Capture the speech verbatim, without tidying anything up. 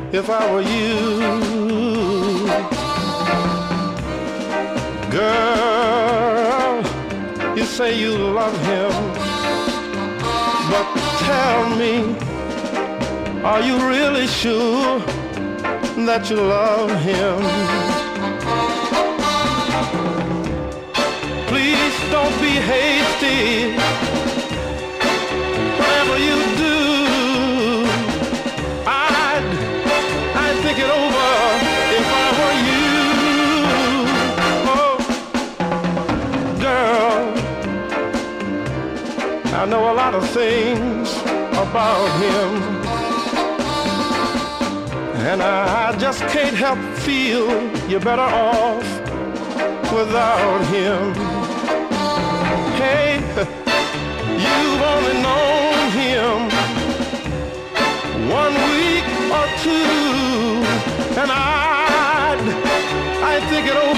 if I were you. Girl, you say you love him, but tell me, are you really sure that you love him? Please don't be hasty. Whatever you do, I'd, I'd think it over if I were you. Oh, girl, I know a lot of things about him, and I just can't help feel you're better off without him. Hey, you've only known him one week or two, and I'd, I'd think it over